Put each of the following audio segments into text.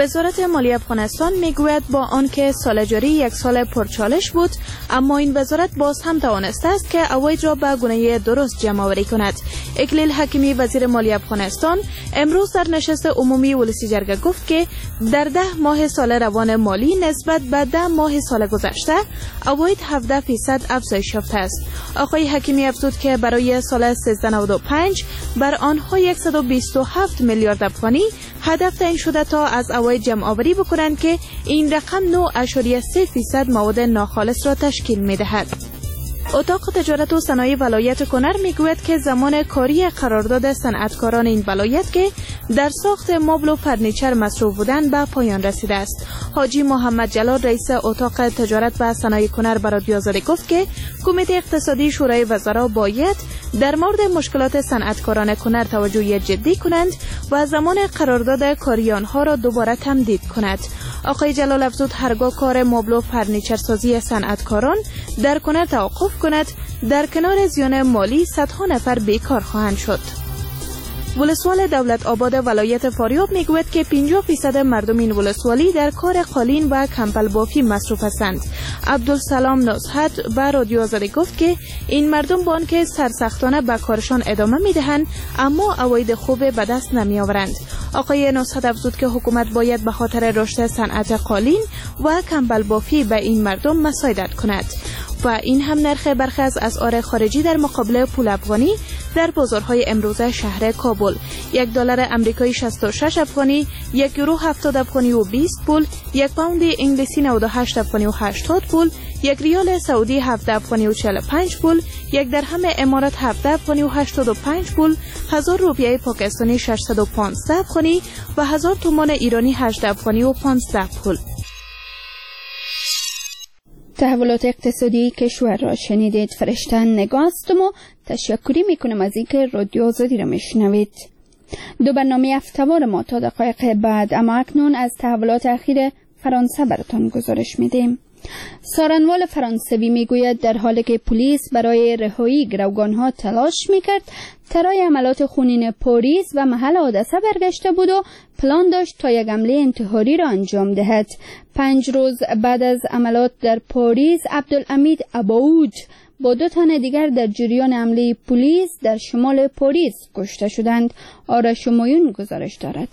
وزارت مالی افغانستان میگوید با آنکه سال جاری یک سال پرچالش بود، اما این وزارت باز هم توانسته است که عواید را به گونه درست جمع آوری کند. اکلیل حکیمی وزیر مالی افغانستان امروز در نشست عمومی ولسی جرگه گفت که در 10 ماه سال روان مالی نسبت به 10 ماه سال گذشته عواید 17% افزایش یافته است. آقای حکیمی افزود که برای سال 1395 بر آنها 127 میلیارد افغانی هدف تعیین شده تا از عواید جمع آوری بکنند که این رقم 9.3% مواد ناخالص را تشکیل می‌دهد. اتاق تجارت و صنایع ولایت کنر میگوید که زمان کاری قرارداد صنعتکاران این ولایت که در ساخت مبل و فرنیچر مصروف بودند به پایان رسیده است. حاجی محمد جلال رئیس اتاق تجارت و صنایع کنر به رادیو آزادی گفت که کمیته اقتصادی شورای وزرا باید در مورد مشکلات صنعتکاران کنر توجه جدی کنند و زمان قرارداد کاری آنها را دوباره تمدید کند. آقای جلال افزود هرگاه کار مبل و فرنیچر سازی صنعتکاران در کنر توقف کند، در کنار زیان مالی صدها نفر بیکار خواهند شد. ولسوال دولت آباد ولایت فاریاب میگوید که 50% مردم این ولسوالی در کار قالین و کمپل بافی مصروف هستند. عبدالسلام نصحت به رادیو آزادی گفت که این مردم با آنکه سرسختانه به کارشان ادامه میدهند اما عواید خوب به دست نمی آورند. آقای نصحت افزود که حکومت باید به خاطر رشد صنعت قالین و کمپل بافی به این مردم مساعدت کند. و این هم نرخ برخی از اسعار خارجی در مقابل پول افغانی در بازارهای امروزه شهر کابل: $1 امریکایی 66 افغانی، €1 70 افغانی و 20 پول، 1 پوند انگلیسی 98 افغانی و 80 پول، 1 ریال سعودی 17 افغانی و 45 پول، 1 درهم امارات 17 افغانی و 85 پول، 1000 روپیه پاکستانی 615 افغانی و 1000 تومان ایرانی 8 افغانی و 15 پول. تحولات اقتصادی کشور را شنیدید. فرشتن نگاه هستم و تشکری میکنم از اینکه رادیو آزادی را میشنوید. 2 برنامه هفته‌وار ما تا دقایق بعد، اما اکنون از تحولات اخیر فرانسه براتان گزارش میدیم. سارنوال فرانسوی میگوید در حالی که پلیس برای رهایی گروگانها تلاش میکرد، ترای حملات خونین پاریس و محل حادثه برگشته بود و پلان داشت تا یک حمله انتحاری را انجام دهد. 5 روز بعد از حملات در پاریس، عبدالحمید اباود با 2 تن دیگر در جریان حمله پلیس در شمال پاریس کشته شدند. آرش مایون گزارش دارد.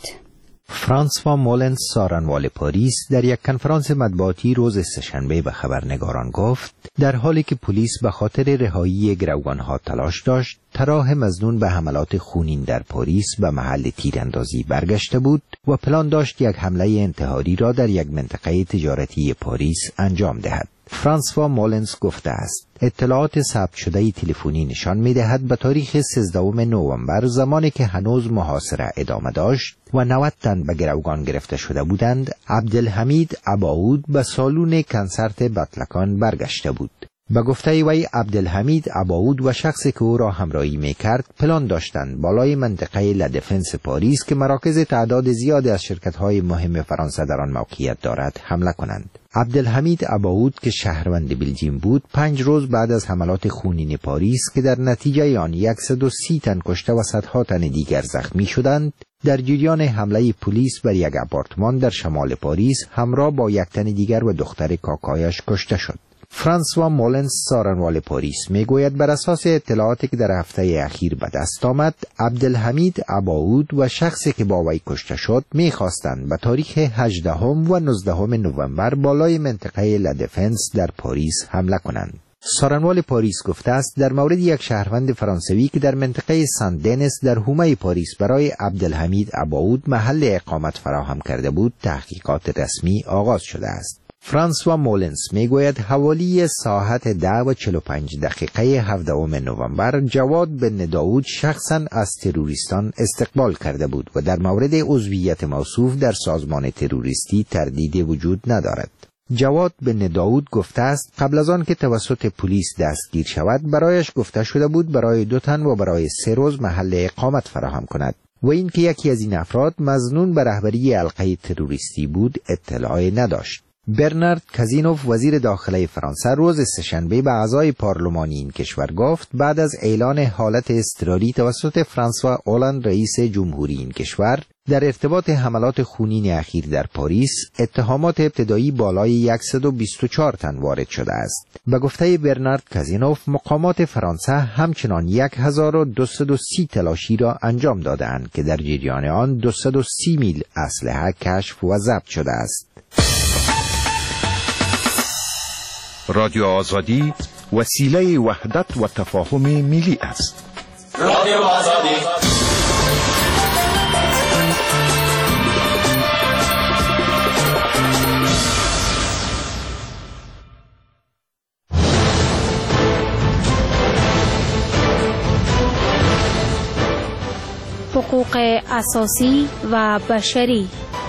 فرانسوا مولنز، سارنوال پاریس، در یک کنفرانس مطبوعاتی روز سه‌شنبه به خبرنگاران گفت در حالی که پلیس به خاطر رهایی گروگانها تلاش داشت، تراه مظنون به حملات خونین در پاریس به محل تیراندازی برگشته بود و پلان داشت یک حمله انتحاری را در یک منطقه تجارتی پاریس انجام دهد. فرانسوا مولنز گفته است اطلاعات ثبت شده تلفنی نشان می‌دهد به تاریخ 13 نوامبر، زمانی که هنوز محاصره ادامه داشت و 90 تن به گروگان گرفته شده بودند، عبدالحمید اباود به سالن کنسرت بطلکان برگشته بود. به گفته وی، عبدالحمید اباود و شخصی که او را همراهی می‌کرد پلان داشتند بالای منطقه لدفنس پاریس که مراکز تعداد زیادی از شرکت‌های مهم فرانسه در آن موقعیت دارد حمله کنند. عبدالحمید اباود که شهروند بلژیم بود، 5 روز بعد از حملات خونین پاریس که در نتیجه آن 130 تن کشته و صدها تن دیگر زخمی شدند، در جریان حمله پلیس بر یک آپارتمان در شمال پاریس همراه با 1 تن دیگر و دختر کاکایش کشته شد. فرانسوا مولنز، سارنوال پاریس، میگوید بر اساس اطلاعاتی که در هفته اخیر به دست آمد، عبدالحمید اباود و شخصی که با وی کشته شد میخواستند به تاریخ 18 و 19 نوامبر بالای منطقه لدفنس در پاریس حمله کنند. سارنوال پاریس گفته است در مورد یک شهروند فرانسوی که در منطقه سن دنیس در حومه پاریس برای عبدالحمید اباود محل اقامت فراهم کرده بود، تحقیقات رسمی آغاز شده است. فرانسوا مولنز میگوید حوالی ساعت 10:45 17 نوامبر جواد بن داود شخصا از تروریستان استقبال کرده بود و در مورد عضویت موصوف در سازمان تروریستی تردیدی وجود ندارد. جواد بن داود گفته است قبل از آن که توسط پلیس دستگیر شود برایش گفته شده بود برای 2 تن و برای 3 روز محل اقامت فراهم کند و اینکه یکی از این افراد مظنون به رهبری حلقه تروریستی بود اطلاعی نداشت. برنارد کازینوف وزیر داخله فرانسه روز سه‌شنبه به اعضای پارلمانی این کشور گفت بعد از اعلان حالت اضطراری توسط فرانسوا اولاند رئیس جمهوری این کشور در ارتباط حملات خونین اخیر در پاریس اتهامات ابتدایی بالای 124 تن وارد شده است. به گفته برنارد کازینوف مقامات فرانسه همچنان 1230 تلاشی را انجام دادند که در جریان آن 230 میل اسلحه کشف و ضبط شده است. رادیو آزادی وسیله وحدت و تفاهم ملی است. رادیو آزادی حقوق اساسی و بشری.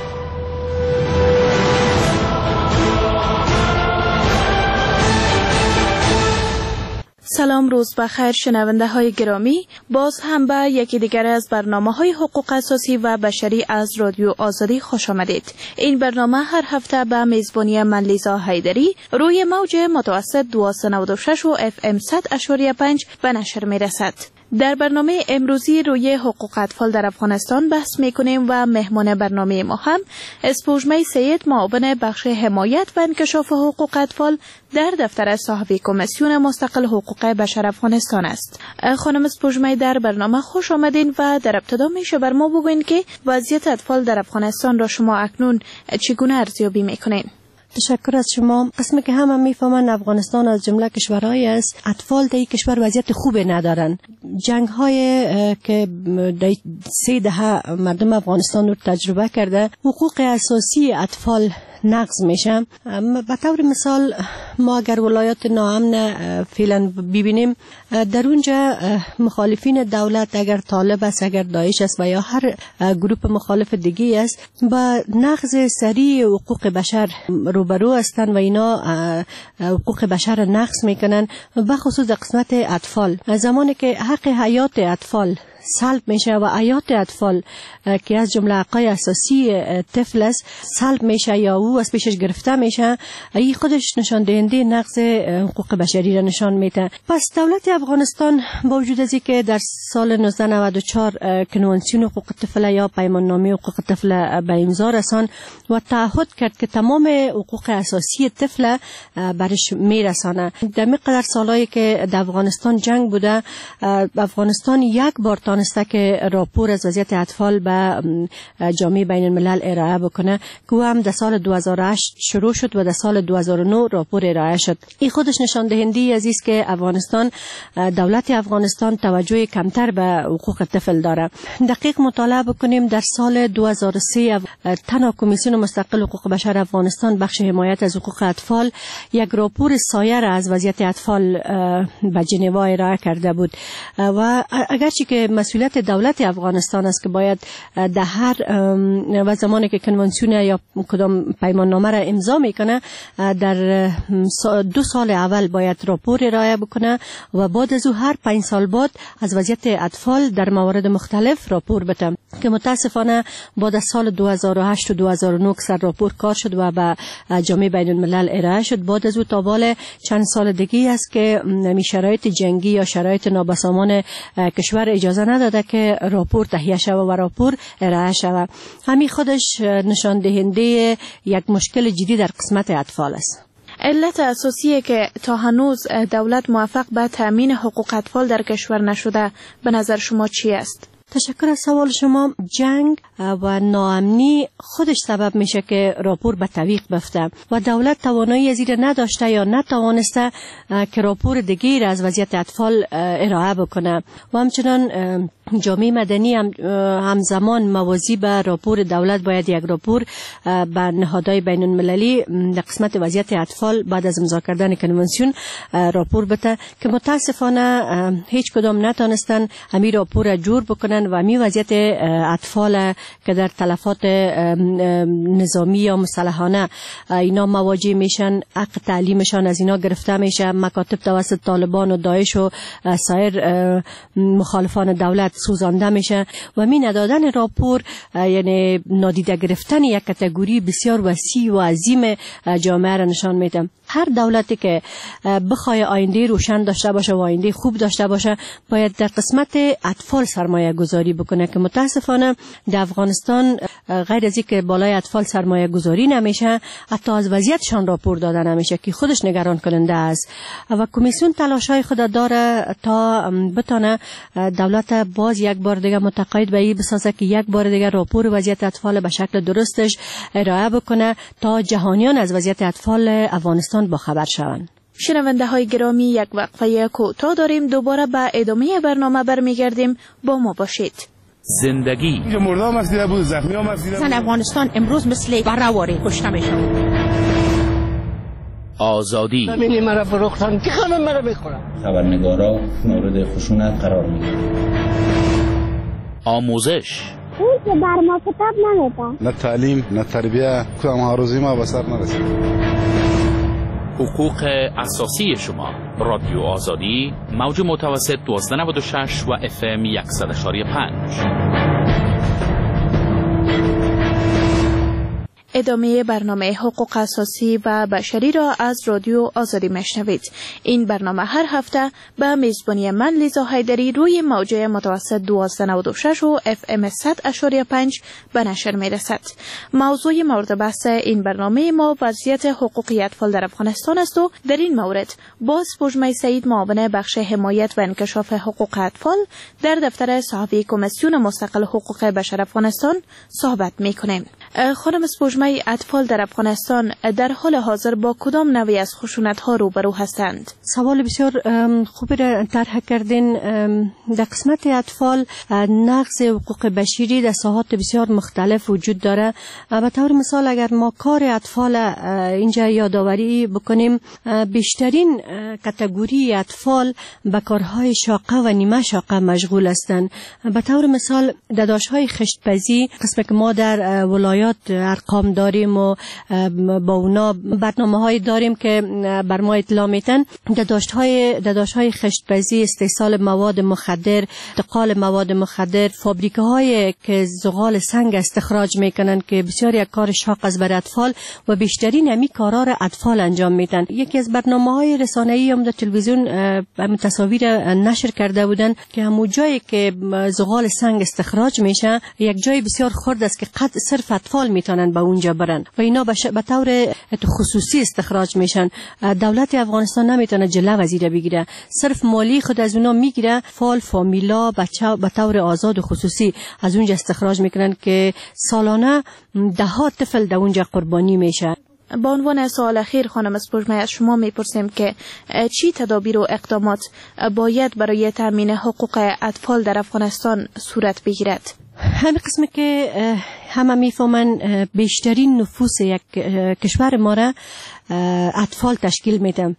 سلام، روز بخیر شنونده های گرامی. باز هم به یکی دیگر از برنامه های حقوق اساسی و بشری از رادیو آزادی خوش آمدید. این برنامه هر هفته به میزبانی من لیزا حیدری روی موج متوسط 296 و FM 100.5 به نشر می رسد. در برنامه امروزی روی حقوق اطفال در افغانستان بحث میکنیم و مهمان برنامه ما هم اسپوجمه سید، معاون بخش حمایت و انکشاف حقوق اطفال در دفتر صاحب کمیسیون مستقل حقوق بشر افغانستان است. خانم اسپوجمه، در برنامه خوش آمدین و در ابتدا میشه بر ما بگوین که وضعیت اطفال در افغانستان را شما اکنون چگونه ارزیابی میکنین؟ تشکر از شما. قسمی که همه میفهمن افغانستان از جمله کشورهایی است اطفال در این کشور وضعیت خوبی ندارن. جنگ های که در 3 دهه مردم افغانستان رو تجربه کرده، حقوق اساسی اطفال نقض میشه. به طور مثال ما اگر ولایات ناامن فعلا ببینیم، در اونجا مخالفین دولت اگر طالب است، اگر داعش است و یا هر گروه مخالف دیگه است، با نقض سریع حقوق بشر روبرو هستند و اینا حقوق بشر نقض میکنن، بخصوص در قسمت اطفال. زمانی که حق حیات اطفال سلب میشه و حیات اطفال که از جمله حقای اساسی طفل است سلب میشه یا او از پیشش گرفته میشه، این خودش نشان دهنده نقض حقوق بشری را نشان میده. پس دولت افغانستان با وجود از اینکه در سال 1994 کنوانسیون حقوق طفل یا پیمان نامه حقوق طفل به امضا رساند و تعهد کرد که تمام حقوق اساسی طفل برش میرسانه. در مقدار سالایی که در افغانستان جنگ بوده، افغانستان یک بار تانسته که راپور از وضعیت اطفال به جامعه بین الملل ارائه بکنه که هم در سال 2008 شروع شد و در سال 2009 راپور ارائه شد. این خودش نشان دهنده از است که افغانستان، دولت افغانستان توجه کمتر به حقوق طفل داره. دقیق مطالعه بکنیم، در سال 2003 تنها کمیسیون مستقل حقوق بشر افغانستان بخش حمایت از حقوق اطفال یک راپور سایر از وضعیت اطفال به ژنو ارائه کرده بود و اگرچه که مسئولیت دولت افغانستان است که باید در هر و زمانی که کنوانسیون یا کدام پیمان نامه را امضا میکنه در 2 سال اول باید راپور ارائه بکنه و بعد از او هر 5 سال بعد از وضعیت اطفال در موارد مختلف راپور بده، که متاسفانه بعد از سال 2008 و 2009 سر راپور کار شد و به جامعه بین الملل ارائه شد. بعد از او تا بال چند سال دیگه است که شرایط جنگی یا شرایط نابسامان کشور اجازه نداده که راپور تهیه شود و راپور ارائه شود. همین خودش نشان دهنده یک مشکل جدی در قسمت اطفال است. علت اساسی که تا هنوز دولت موفق به تامین حقوق اطفال در کشور نشده به نظر شما چی است؟ تشکر از سوال شما. جنگ و ناامنی خودش سبب میشه که راپور به تعویق بفته و دولت توانایی از این نداشته یا نتوانسته که راپور دیگه از وضعیت اطفال ارائه بکنه و همچنان جامعه مدنی همزمان موازی به راپور دولت باید یک راپور به نهادهای بین المللی در قسمت وضعیت اطفال بعد از امضا کردن کنوانسیون راپور بده، که متاسفانه هیچ کدام نتونستن همین راپور را جور بکنن و همین وضعیت اطفال که در تلفات نظامی یا مسلحانه اینا مواجه میشن، حق تعلیمشان از اینا گرفته میشه، مکاتب توسط طالبان و داعش و سایر مخالفان دولت سوزانده میشه و می ندادن راپور یعنی نادیده گرفتن یک کاتگوری بسیار وسیع و عظیم جامعه را نشان میده. هر دولتی که بخواد آینده روشن داشته باشه و آینده خوب داشته باشه باید در قسمت اطفال سرمایه گذاری بکنه که متاسفانه در افغانستان غیر از اینکه بالای اطفال سرمایه گذاری نمیشه، حتی از وضعیتشان راپور داده نمیشه که خودش نگران کننده است و کمیسیون تلاشای خود داره تا بتونه دولت باز یک بار دیگه متقاعد به این بسازه که یک بار دیگه راپور وضعیت اطفال به شکل درستش ارائه بکنه تا جهانیان از وضعیت اطفال افغانستان با خبر شوند. شنونده های گرامی، یک وقفه کوتاه داریم، دوباره به ادامه برنامه برمیگردیم، با ما باشید. زندگی مردم مسیره بود، زخمی ها مسیره بود. افغانستان امروز مثل برآوری کشته میشن. آزادی ببینی مرا فروختن که همه مرا میخورن. خبرنگارا مورد خشونت قرار میگیرن. آموزش اون که بر ما کتاب نمیده. نه تعلیم نه تربیه، کدام هاروزی ما به سر نرسید. حقوق اساسی شما. رادیو آزادی، موج متوسط 1296 و FM 100.5. ادامه برنامه حقوق اساسی و بشری را از رادیو آزادی میشنوید. این برنامه هر هفته به میزبانی من لیزا حیدری روی موجه متوسط 1296 و FM 100.5 به نشر میرسد. موضوع مورد بحث این برنامه ما وضعیت حقوقی اطفال در افغانستان است و در این مورد با سپوږمۍ سعید، معاون بخش حمایت و انکشاف حقوق اطفال در دفتر صحافی کمیسیون مستقل حقوق بشر افغانستان صحبت میکنیم. خانم سپوږمۍ، اطفال در افغانستان در حال حاضر با کدام نوعی از خشونت‌ها روبرو هستند؟ سوال بسیار خوبی را طرح کردین. در قسمت اطفال نقض حقوق بشری در ساحات بسیار مختلف وجود داره. به طور مثال اگر ما کار اطفال اینجا یادآوری بکنیم، بیشترین کاتگوری اطفال به کارهای شاقه و نیمه شاقه مشغول هستند. به طور مثال داداش‌های خشتپزی، قسمی که ما در ولایات ارقام داریم و با اونا برنامه‌های داریم که بر ما اطلاع میتن، داداش‌های خشتپزی، استحصال مواد مخدر، انتقال مواد مخدر، فابریکه‌های که زغال سنگ استخراج میکنن که بسیار یک کار شاق است برای اطفال و بیشترین همی کارا را اطفال انجام میدن. یکی از برنامه‌های رسانه‌ای هم در تلویزیون تصاویر نشر کرده بودن که همون جایی که زغال سنگ استخراج میشه یک جای بسیار خرد است که صرف اطفال میتونن به اونجا برن و اینا به طور خصوصی استخراج میشن. دولت افغانستان نمیتونه جلو از این بگیره، صرف مالی خود از اونا میگیره، فامیلا بچه به طور آزاد و خصوصی از اونجا استخراج میکنن که سالانه ده ها طفل در اونجا قربانی میشه. با عنوان سوال اخیر خانم سپوږمۍ از شما میپرسیم که چی تدابیر و اقدامات باید برای تامین حقوق اطفال در افغانستان صورت بگیرد؟ همین قسمه که همه میفهمن بیشترین نفوس یک کشور ما را اطفال تشکیل میده.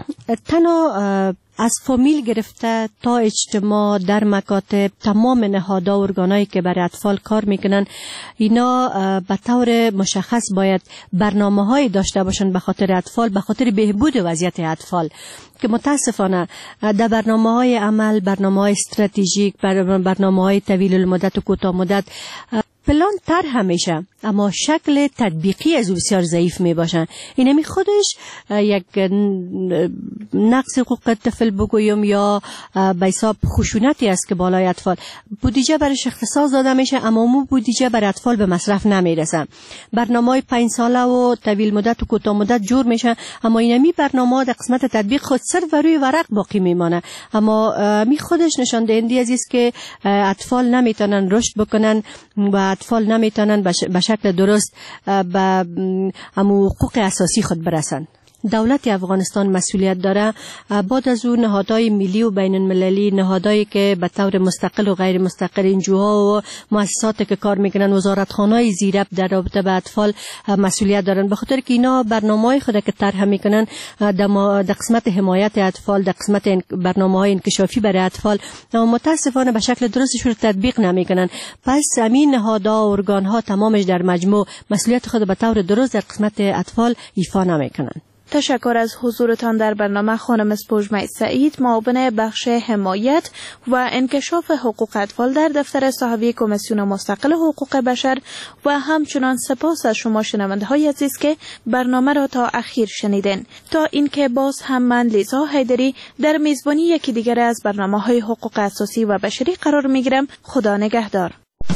تنها از فامیل گرفته تا اجتماع در مکاتب، تمام نهادها و ارگانایی که برای اطفال کار میکنن، اینا به طور مشخص باید برنامه‌های داشته باشن به خاطر اطفال، به خاطر بهبود وضعیت اطفال که متاسفانه در برنامه‌های عمل، برنامه‌های استراتژیک، برنامه‌های طویل المدت و کوتاه مدت پلان طرح میشه اما شکل تطبیقی از بسیار ضعیف می باشن. اینمی خودش یک نقص حقوق طفل بگویم یا به حساب خشونتی است که بالای اطفال. بودجه برایش اختصاص داده میشه اما اون بودجه برای اطفال به مصرف نمیرسه. برنامه‌های 5 ساله و طویل مدت و کوتاه مدت جور میشه اما اینمی برنامه‌ها در قسمت تطبیق خود صرف روی ورق باقی میمانه. اما می خودش نشان دهنده است که اطفال نمیتونن رشد بکنن و اطفال نمیتونن به شکل درست به حقوق اساسی خود برسن. دولت افغانستان مسئولیت داره بعد از اون نهادهای ملی و بین المللی، نهادهایی که به طور مستقل و غیر مستقل انجوها و مؤسساتی که کار میکنن، وزارتخانه‌های زیرب در رابطه با اطفال مسئولیت دارن، به خاطر که اینا برنامه‌های خود که طرح میکنن در قسمت حمایت اطفال، در قسمت برنامه‌های انکشافی برای اطفال متاسفانه به شکل درستش رو تطبیق نمیکنن. پس همین نهادها و ارگان‌ها تمامش در مجموع مسئولیت خود به طور درست در قسمت اطفال ایفا نمیکنن. تشکر از حضورتان در برنامه خانم اسپوژمه سعید، معاون بخش حمایت و انکشاف حقوق اطفال در دفتر صحوی کمیسیون مستقل حقوق بشر و همچنان سپاس از شما شنونده های عزیز که برنامه را تا اخیر شنیدین. تا اینکه باز هم من لیزا حیدری در میزبانی یکی دیگر از برنامه‌های حقوق اساسی و بشری قرار میگیرم. خدا نگهدار.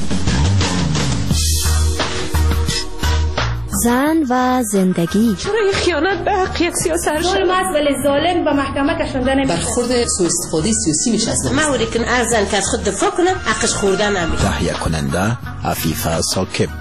زن و زندگی. چرا خیانت به حق یک سیاست ظلم است ولی ظالم به محکمه کشانده نمیشه. برخورد سوء استفاده سیاسی میشه از ما ولی که ارزن که از خود دفاع کنه حقش خوردن نمیشه. تهیه کننده عفیفه ساکب.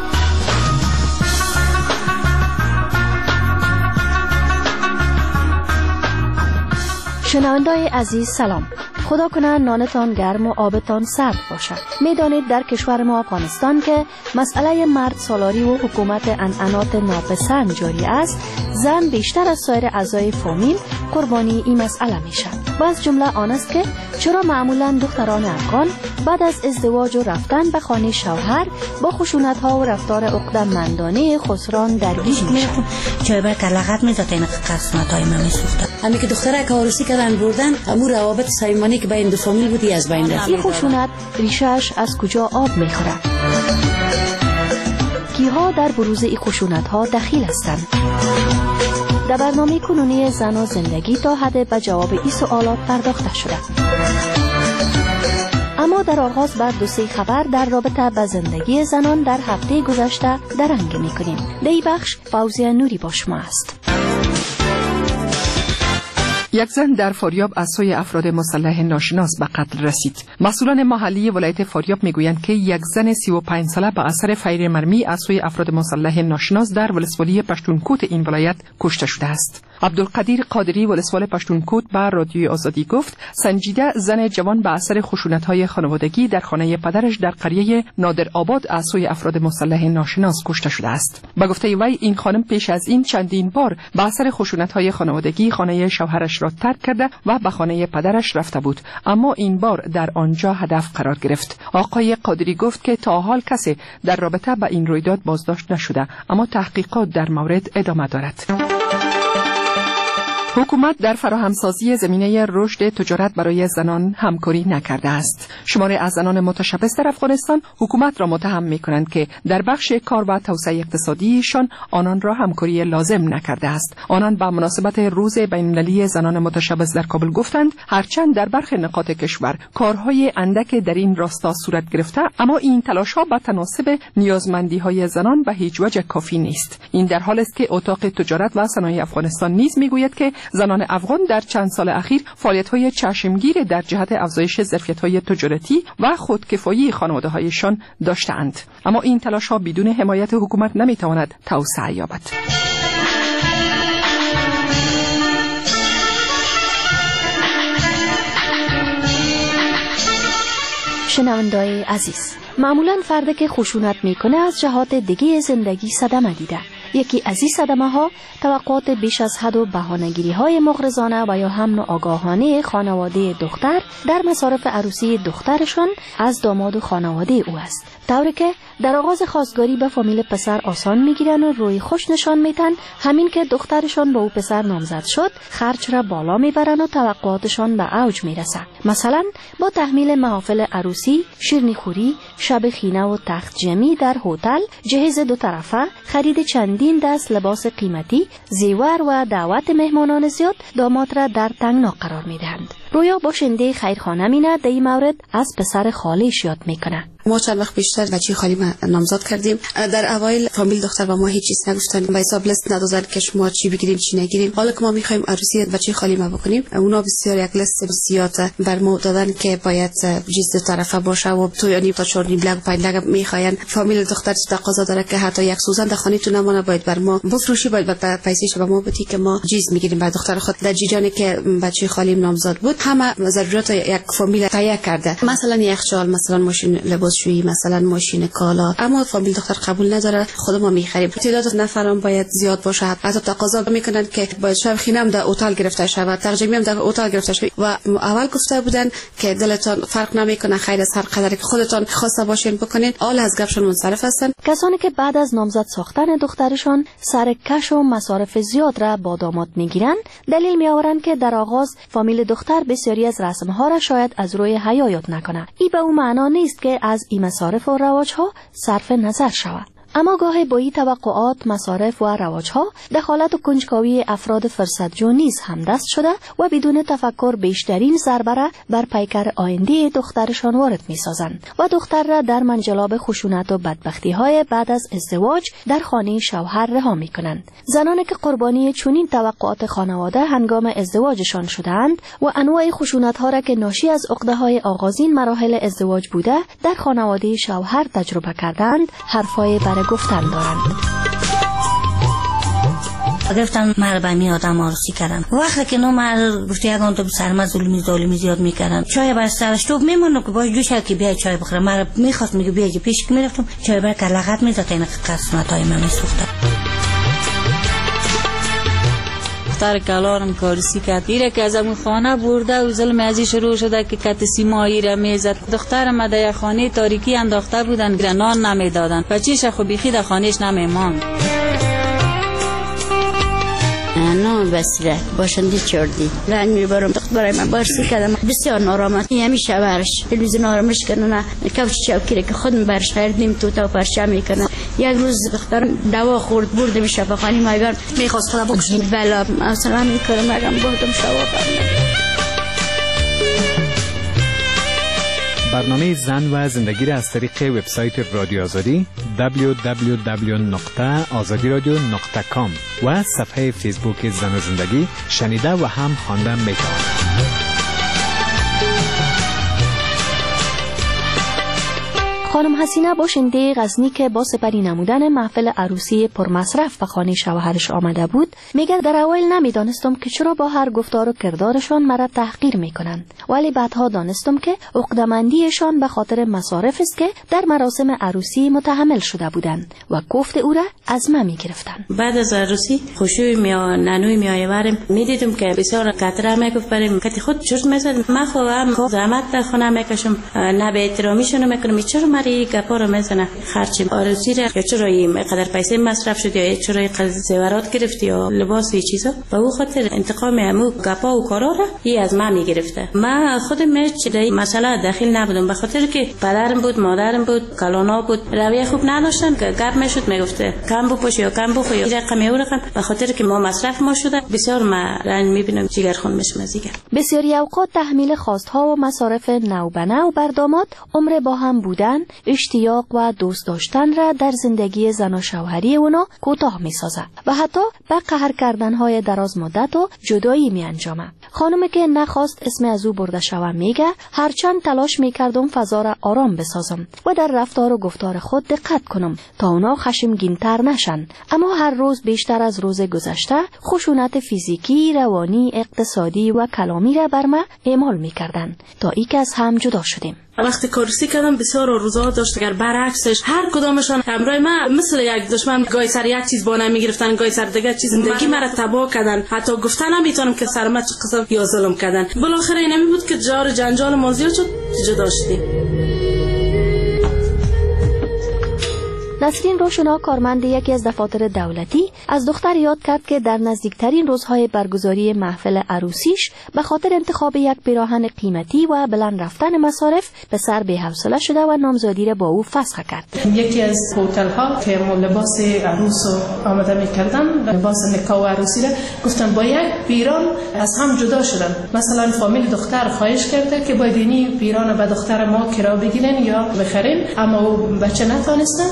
شنونده‌های عزیز سلام. خدا کنه نانتان گرم و آبتان سرد باشد. میدانید در کشور ما افغانستان که مسئله مرد سالاری و حکومت عنعنات ناپسند جاری است، زن بیشتر از سایر اعضای فامیل قربانی این مسئله میشن. و از جمله آن است که چرا معمولا دختران افغان بعد از ازدواج و رفتن به خانه شوهر با خشونت ها و رفتار عقده‌مندانه خسران درگیر میشن. چای بر کلاغت میذات این قسمت های من میسوخته. همین که دختره که عروسی کردن بردن، امور روابط صمیمانه که بین دو فامیل بودی از بین رفت. این خشونت ریشه‌اش از کجا آب میخوره؟ کیها در بروز این خشونت ها دخیل هستند؟ در برنامه کنونی زن و زندگی تا حد به جواب این سوالات پرداخته شده. اما در آغاز بر دو سه خبر در رابطه با زندگی زنان در هفته گذشته درنگ می‌کنیم. در این بخش فوزیه نوری با شما است. یک زن در فاریاب از سوی افراد مسلح ناشناس به قتل رسید. مسئولان محلی ولایت فاریاب میگویند که یک زن 35 ساله به اثر فیر مرمی از سوی افراد مسلح ناشناس در ولسوالی پشتونکوت این ولایت کشته شده است. عبدالقدیر قادری ولسوال پشتونکوت به رادیوی آزادی گفت سنجیده زن جوان به اثر خشونت‌های خانوادگی در خانه پدرش در قریه نادر آباد از سوی افراد مسلح ناشناس کشته شده است. به گفته وی این خانم پیش از این چندین بار به اثر خشونت‌های خانوادگی خانه شوهرش را ترک کرده و به خانه پدرش رفته بود، اما این بار در آنجا هدف قرار گرفت. آقای قادری گفت که تا حال کسی در رابطه با این رویداد بازداشت نشده، اما تحقیقات در مورد ادامه دارد. حکومت در فراهمسازی زمینه رشد تجارت برای زنان همکاری نکرده است. شماری از زنان متشبث در افغانستان حکومت را متهم می‌کنند که در بخش کار و توسعه اقتصادیشان آنان را همکاری لازم نکرده است. آنان به مناسبت روز بین‌المللی زنان متشبث در کابل گفتند هرچند در برخی نقاط کشور کارهای اندک در این راستا صورت گرفته، اما این تلاش‌ها به تناسب نیازمندی‌های زنان به هیچ وجه کافی نیست. این در حالی است که اتاق تجارت و صنایع افغانستان نیز می‌گوید که زنان افغان در چند سال اخیر فعالیت‌های چشمگیر در جهت افزایش ظرفیت‌های تجارتی و خودکفایی خانواده‌هایشان داشته‌اند، اما این تلاش‌ها بدون حمایت حکومت نمی‌تواند توسعه یابد. شنونده‌های عزیز، معمولاً فرد که خشونت میکنه از جهات دیگه زندگی صدمه دیده. یکی از این صدمه ها توقعات بیش از حد و بهانه‌گیری های مغرضانه و یا هم ناآگاهانه خانواده دختر در مصارف عروسی دخترشان از داماد و خانواده او است، طوری که در آغاز خواستگاری به فامیل پسر آسان میگیرن و روی خوش نشان میتن. همین که دخترشان با او پسر نامزد شد خرج را بالا میبرن و توقعاتشان به اوج میرسه. مثلا با تحمیل محافل عروسی، شیرینیخوری، شب خینه و تخت جمعی در هتل، جهیز دو طرفه، خرید چندین دست لباس قیمتی، زیور و دعوت مهمانان زیاد داماد را در تنگنا قرار میدهند. رویا باشنده خیرخانه مینه در این مورد از پسر خالش یاد میکنه. ما چند وقت بیشتر بچه خالی نامزاد کردیم. در اوایل فامیل دختر با ما هیچ چیز نگفتن، به حساب لیست ندادن که شما چی بگیریم چی نگیریم. حالا که ما میخوایم عروسی بچه خالی ما بکنیم، اونا بسیار یک لیست زیاد بر ما دادن که باید جیز دو طرفه باشه و تو یعنی تا 4 نیم لگ 5 لگ میخواین. فامیل دختر تقاضا داره که حتی یک سوزن در خانه تو نمونه باید بر ما بفروشی، باید پیسه‌ش به ما بدی که ما جیز میگیریم. بعد دختر خود در جیجانی که بچه خالیم نامزاد بود همه ضرورت یک فامیل تهیه کرده، مثلا یخچال، مثلا ماشین لباسشویی، مثلا ماشین کالا، اما فامیل دختر قبول نداره، خود ما میخریم. تعداد نفران باید زیاد باشه، حتی تقاضا میکنن که باید شب خینم در هتل گرفته شود، ترجمه هم در هتل گرفته شود و اول گفته بودن که دلتان فرق نمیکنه، خیر از هر قدر که خودتان خواسته باشین بکنین. حال از گپشون منصرف هستن. کسانی که بعد از نامزد ساختن دخترشان سر کش و مصارف زیاد را با داماد میگیرند، دلیل میآورند که در آغاز فامیل دختر بسیاری از رسم‌ها را شاید از روی حیا یاد نکنه. این به اون معنا نیست که از این مصارف و رواج‌ها صرف نظر شود. اما گاهی با این توقعات، مصارف و رواج‌ها دخالت و کنجکاوی افراد فرصتجو نیز همدست شده و بدون تفکر بیشترین ضربه را بر پیکر آینده دخترشان وارد می‌سازند و دختر را در منجلاب خشونت و بدبختی‌های بعد از ازدواج در خانه شوهر رها می‌کنند. زنانی که قربانی چنین توقعات خانواده هنگام ازدواجشان شده‌اند و انواع خشونت‌ها را که ناشی از عقده‌های آغازین مراحل ازدواج بوده در خانواده شوهر تجربه کردند، حرفای گفتن دارند. گفتن مرد به می آدم آرسی کردن. وقتی که نو مرد گفتی یکان تو سرما ظلمی زیاد میکردن. چای بر سرش تو میمونم که باید جوش که بیای چای بخورم. مرد میخواست میگه بیای پیش که میرفتم چای بر کلغت میزد این قسمتای من میسوخته. دختر کلارم کارسی کرد. ایره که از اون خانه برده و ظلم ازی شروع شده که کت سیمایی را میزد. دخترم در خانه تاریکی انداخته بودن، نان نمیدادن. بچه‌ش خو بیخی در خانهش نمیماند. نام بسیره باشندی چردی رنگ میبرم دخترای من بارسی کردم بسیار نارامت همیشه برش تلویزیون آرامش کنن کفش چوکی که خود برش خریدیم تو تا پرچم میکنن. یک روز دخترم دوا خورد بردم شفاخانه مایگان میخواست خدا بکشید بلا مثلا میکنم مگم بردم شفاخانه. برنامه زن و زندگی را از طریق وبسایت رادیو آزادی www.azadiradio.com و صفحه فیسبوک زن و زندگی شنیده و هم خواندن می‌توانید. خانم حسینه باشنده غزنی که با سپری نمودن محفل عروسی پرمصرف به خانه شوهرش آمده بود میگه در اول نمیدانستم که چرا با هر گفتار و کردارشان مرا تحقیر میکنند، ولی بعدها دانستم که عقده‌مندیشان به خاطر مصارف است که در مراسم عروسی متحمل شده بودند و گفت او را از من میگرفتند. بعد از عروسی خوشوی نانوی میآوریم میدیدم که بسیار قطره میگفت بریم کتی خود چرت میزد. من خودم زحمت در خونه میکشم، نه به احترامیشون میکنم. چرا مری گپا رو میزنه خرچ عروسی را که چرا این قدر پیسه مصرف شد یا چرا این قدر زیورات گرفتی یا لباس و چیزا، و او خاطر انتقام امو گپا و کارا را ای از من میگرفته. من خودم در مسئله داخل نبودم به خاطر که پدرم بود، مادرم بود، کلانا بود، رویه خوب نداشتن که گپ میشد میگفته کم بپوش یا کم بخور یا رقم یا رقم، به خاطر که ما مصرف ما شده بسیار ما رنج میبینم جگر خون میشم از دیگر. بسیاری اوقات تحمیل خواستها و مصارف نوبنه و برداماد عمر با هم بودن، اشتیاق و دوست داشتن را در زندگی زن و شوهری اونا کوتاه می‌سازد و حتی به قهر کردن‌های دراز مدت و جدایی می‌انجامد. خانمی که نخواست اسم از او برده شوم میگه هرچند تلاش می‌کردم فضا را آرام بسازم و در رفتار و گفتار خود دقت کنم تا اونا خشمگین‌تر نشن، اما هر روز بیشتر از روز گذشته خشونت فیزیکی، روانی، اقتصادی و کلامی را بر من اعمال می‌کردند تا ای که از هم جدا شدیم. وقتی کارسی کردم بسیار روزا داشت، اگر برعکسش هر کدامشان همراه من مثل یک دشمن گاهی سر یک چیز با نمیگرفتن، گاهی سر دیگه چیز زندگی مرا تباه کردن، حتی گفتن نمیتونم که سر ما چه قسم یا ظلم کردن. بالاخره این نمی بود که جار جنجال ما زیاد شد، جدا شدیم. نسرین روشنا کارمند یکی از دفاتر دولتی از دختر یاد کرد که در نزدیکترین روزهای برگزاری محفل عروسیش به خاطر انتخاب یک پیراهن قیمتی و بلند رفتن مصارف به سر بی‌حوصله شده و نامزدی را با او فسخ کرد. یکی از هتل ها که لباس عروس آماده می‌کردن، لباس نکاح و عروسی را گفتن با یک پیران از هم جدا شدن. مثلا فامیل دختر خواهش کرده که باید اینی پیران به دختر ما کرا بگیرن یا بخرین، اما بچه نتونستن.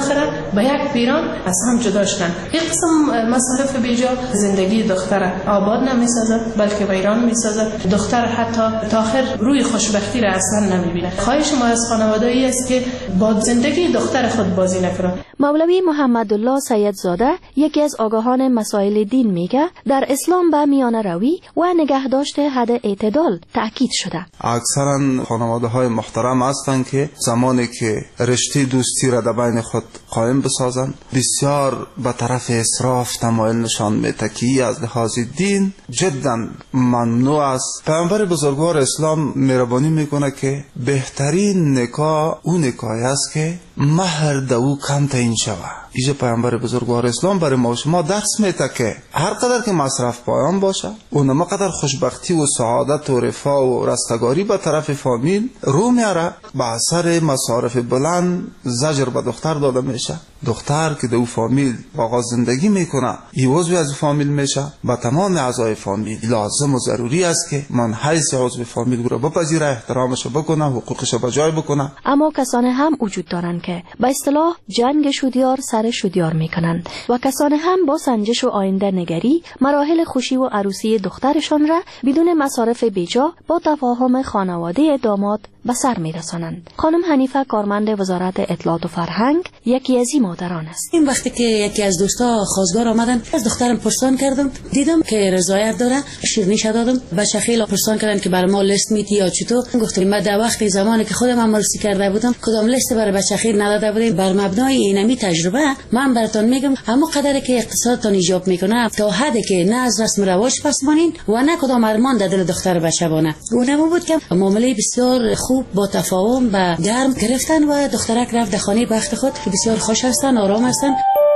بالاخره به یک پیران از هم جدا شدن. یک قسم مصارف بیجا زندگی دختر آباد نمیسازد بلکه ویران میسازد. دختر حتی تا آخر روی خوشبختی را اصلا نمیبینه. خواهش ما از خانواده ای است که با زندگی دختر خود بازی نکنند. مولوی محمدالله سیدزاده یکی از آگاهان مسائل دین میگه در اسلام به میانه روی و نگهداشت حد اعتدال تأکید شده. اکثرا خانواده های محترم هستند که زمانی که رشته دوستی را در بین خود قائم بسازند بسیار به طرف اسراف تمایل نشان میده که از لحاظ دین جدا ممنوع است. پیامبر بزرگوار اسلام مهربانی میکنه که بهترین نکاح اون نکاحی است که مهر دو کم تعیین شود. اینجا پیامبر بزرگوار اسلام برای ما شما درس میده که هر قدر که مصرف پایان باشه اونم قدر خوشبختی و سعادت و رفاه و رستگاری به طرف فامیل رو میاره. به اثر مصارف بلند زجر به دختر داده میشه. دختر که دو فامیل آغاز زندگی میکنه این عضو از فامیل میشه. با تمام اعضای فامیل لازم و ضروری است که من حیث عضو فامیل رو بپذیره، احترامش بکنه، حقوقش به جای بکنه. اما کسان هم وجود دارند که به اصطلاح جنگ شدیار سر شدیار میکنند و کسان هم با سنجش و آینده نگری مراحل خوشی و عروسی دخترشان را بدون مصارف بیجا با تفاهم خانواده داماد به سر میرسانند. خانم حنیفه کارمند وزارت اطلاعات و فرهنگ یکی از این مادران است. این وقتی که یکی از دوستا خواستگار آمدن از دخترم پرسان کردم، دیدم که رضایت داره، شیرینیش دادم. بچه خیلی پرسان کردن که برای ما لیست میدی یا چطور. گفتم من در وقتی زمانی که خودم عروسی کرده بودم کدام لیست برای بچه خیر نداده بودم. بر مبنای اینمی تجربه من براتون میگم همون قدری که اقتصادتون ایجاب میکنه تا حدی که نه از رسم رواج پس مانین و نه کدام ارمان در دل دختر بچه بانه. اونم بود که معامله بسیار خوب با تفاهم و گرم گرفتن و دخترک رفت در خانه بخت خود که بسیار خوش هستن، آرام هستن.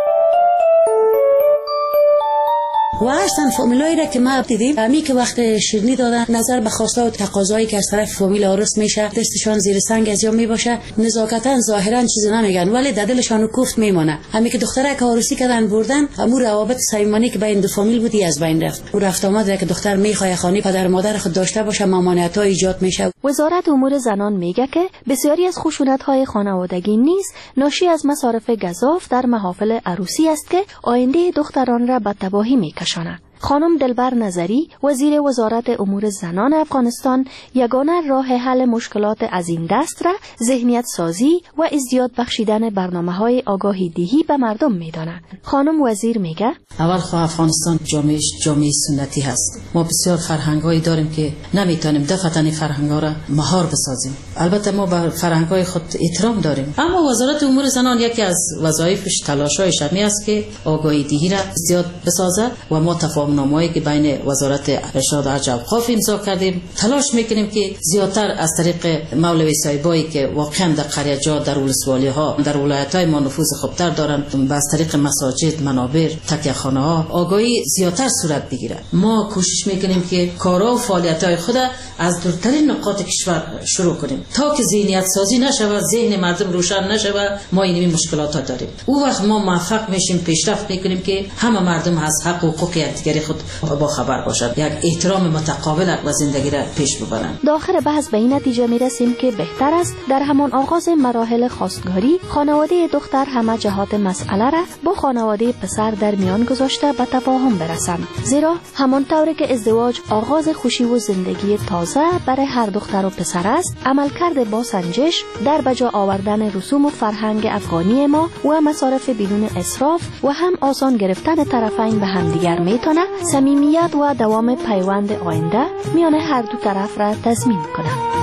و اصلا فامیلایی را که ما دیدیم همی که وقت شیرینی دادن نظر به خواسته و تقاضایی که از طرف فامیل عروس میشه دستشان زیر سنگ از یا میباشه، نزاکتا ظاهرا چیزی نمیگن ولی در دلشان کوفت میمونه. همی که دخترک عروسی کردن بردن امور روابط صمیمانه که بین دو فامیل بودی از بین رفت. او رفت آمد که دختر میخواد خانه پدر مادر خود داشته باشه، ممانعت‌ها ایجاد میشه. وزارت امور زنان میگه که بسیاری از خشونت‌های خانوادگی نیز ناشی از مصارف گزاف در محافل عروسی است که آینده دختران را به تباهی میکشاند. خانم دلبر نظری وزیر وزارت امور زنان افغانستان یگانه راه حل مشکلات از این دست را ذهنیت سازی و ازدیاد بخشیدن برنامه‌های آگاهی دهی به مردم می‌داند. خانم وزیر میگه اول خو افغانستان جامعه سنتی هست. ما بسیار فرهنگ‌هایی داریم که نمیتونیم دفعتاً فرهنگ‌ها را مهار بسازیم. البته ما به فرهنگ‌های خود احترام داریم. اما وزارت امور زنان یکی از وظایفش تلاش‌هایش می است که آگاهی دهی را زیاد بسازد و ما نامه‌ای که بین وزارت ارشاد حج و اوقاف امضا کردیم تلاش میکنیم که زیادتر از طریق مولوی صاحبایی که واقعا در قریه‌جات در ولسوالی‌ها در ولایت‌های ما نفوذ خوبتر دارند از طریق مساجد، منابر، تکیه‌خانه‌ها آگاهی زیادتر صورت بگیرد. ما کوشش میکنیم که کارها و فعالیت‌های خود از دورترین نقاط کشور شروع کنیم تا که ذهنیت سازی نشود، ذهن مردم روشن نشود. ما این مشکلات داریم. او وقت ما موفق میشیم پیشرفت میکنیم که همه مردم از حق و حقوق یکدیگر خود با خبر باشد، یک احترام متقابل و زندگی را پیش ببرند. داخل بحث به این نتیجه میرسیم که بهتر است در همان آغاز مراحل خواستگاری خانواده دختر همه جهات مسئله را با خانواده پسر در میان گذاشته به تفاهم برسند، زیرا همان طوری که ازدواج آغاز خوشی و زندگی تازه برای هر دختر و پسر است، عملکرد با سنجش در بجا آوردن رسوم و فرهنگ افغانی ما و مصارف بدون اسراف و هم آسان گرفتن طرفین به همدیگر میتونه صمیمیت و دوام پیوند آینده میان هر دو طرف را تضمین کنه.